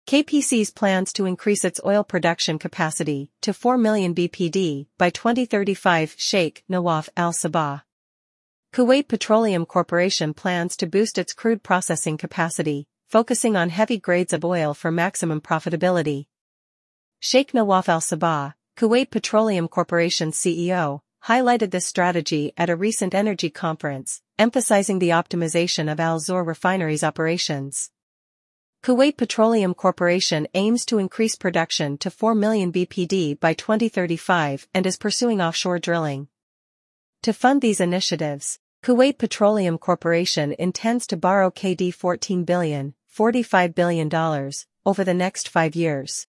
KPC's plans to increase its oil production capacity to 4 million bpd by 2035. Sheikh Nawaf Al Sabah. Kuwait Petroleum Corporation plans to boost its crude processing capacity, focusing on heavy grades of oil for maximum profitability. Sheikh Nawaf Al Sabah, Kuwait Petroleum Corporation CEO, highlighted this strategy at a recent energy conference, emphasizing the optimization of Al Zour refinery's operations. Kuwait Petroleum Corporation aims to increase production to 4 million bpd by 2035 and is pursuing offshore drilling. To fund these initiatives, Kuwait Petroleum Corporation intends to borrow KD $14 billion, $45 billion, over the next 5 years.